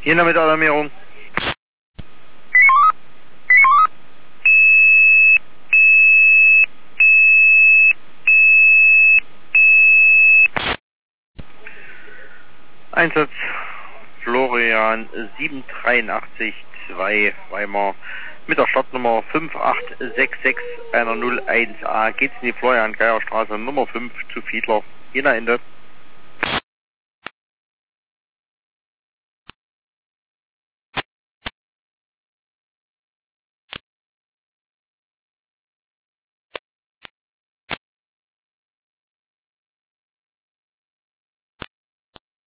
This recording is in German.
Jena mit Alarmierung. Einsatz Florian 783-2 Weimar mit der Startnummer 58661001A geht's in die Florian-Geier-Straße Nummer 5 zu Fiedler. Jena Ende.